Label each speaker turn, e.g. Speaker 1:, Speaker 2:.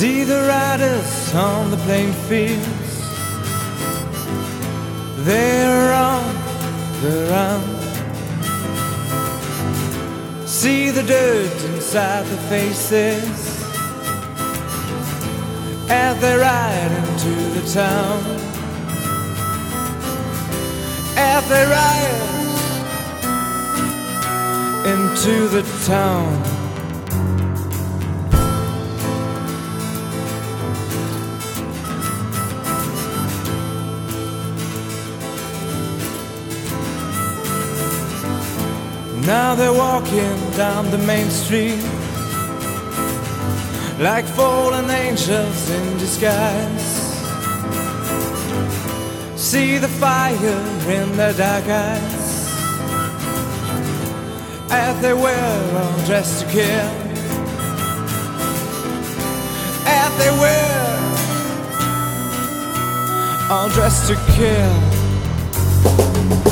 Speaker 1: See the riders on the playing fields, they're on the run. See the dirt inside their faces as they ride into the town. As they ride into the town. Now they're walking down the main street like fallen angels in disguise. See the fire in their dark eyes as they were all dressed to kill. As they were all dressed to kill.